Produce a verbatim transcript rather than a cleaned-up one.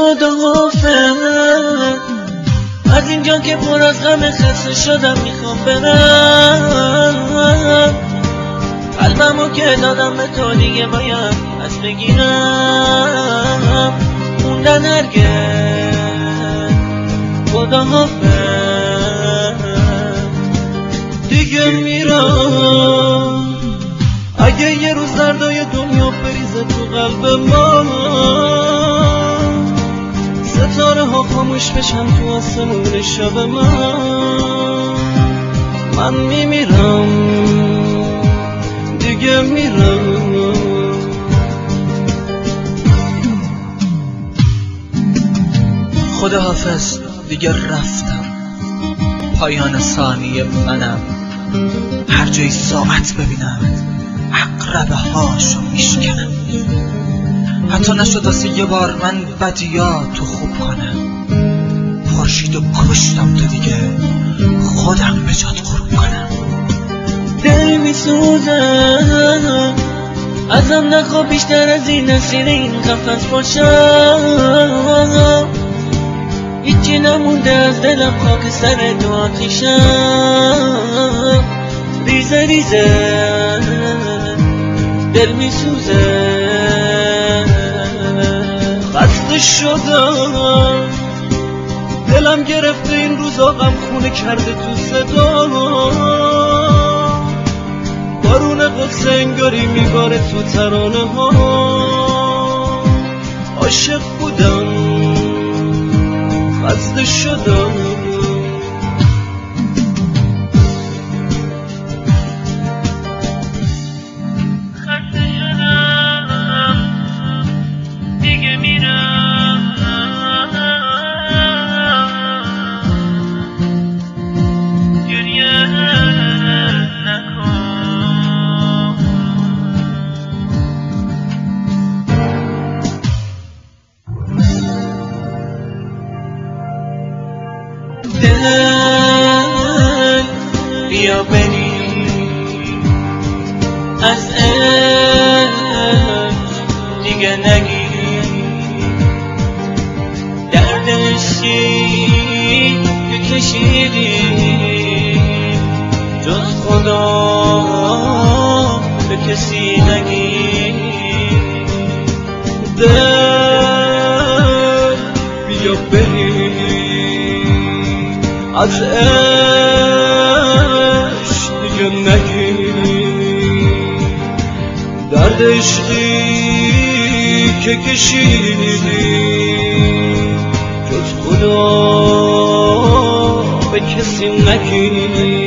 خداحافظ. از اینجا که پر از غم خسته شدم میخوام برم، قلبمو که دادم به تو دیگه باید از بگیرم. موندن هرگز خداحافظ، دیگه میرم. اگه یه روز دردای دنیا بریزه تو قلب من، ستاره ها خاموش بشن تو آسمون شب من، من میمیرم دیگه میرم. خداحافظ، دیگه رفتم، پایان ثانیه منم. هر جای ساعت ببینم عقربه هاشو میشکنم. حتی نشد واسه یه بار من بدیاتو خوب کنم. خورشیدو کشتم تو دیگه خودم به جات غروب کنم. دل میسوزه ازم، نخواه بیشتر از این اسیر این قفس باشم. هیچی نمونده از دلم، خاک سر تو آتیشم. ریزه ریزه دل میسوزه، خسته شدم، دلم گرفته این روزا، غم خونه کرده تو صدا. بارون قدس انگاری میباره تو ترانه ها. عاشق بودم، خسته شدم. دل بیا بری از عشق دیگه نگیر، دردشی که کشیدی جز خدا به کسی نگیر. دل بیا بری از عشق دیگه نگیری، درد عشقی که کشیدی جز خدا به کسی نگیری.